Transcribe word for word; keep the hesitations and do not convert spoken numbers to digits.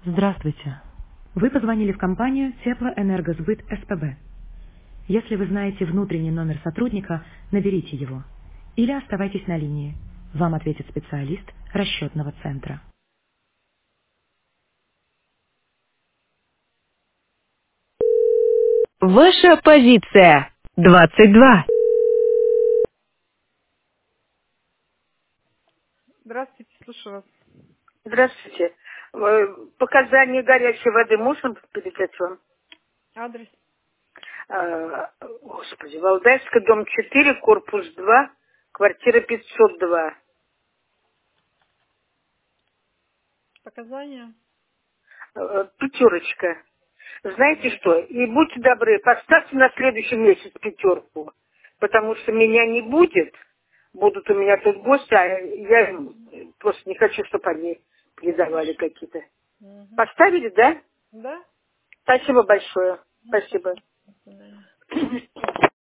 Здравствуйте. Вы позвонили в компанию Теплоэнергосбыт СПБ. Если вы знаете внутренний номер сотрудника, наберите его. Или оставайтесь на линии. Вам ответит специалист расчетного центра. Ваша позиция. двадцать два. Здравствуйте, слушаю вас. Здравствуйте. Э, Показания горячей воды можно передать вам? Адрес. А, Господи, Валдайский, дом четыре, корпус два, квартира пятьсот два. Показания. Э, Пятерочка. Знаете что? И будьте добры, поставьте на следующий месяц пятерку, потому что меня не будет. Будут у меня тут гости, а я им просто не хочу, чтобы они передавали Хорошо. какие-то. Угу. Поставили, да? Да? Спасибо большое. Мгм. Спасибо. До свидания.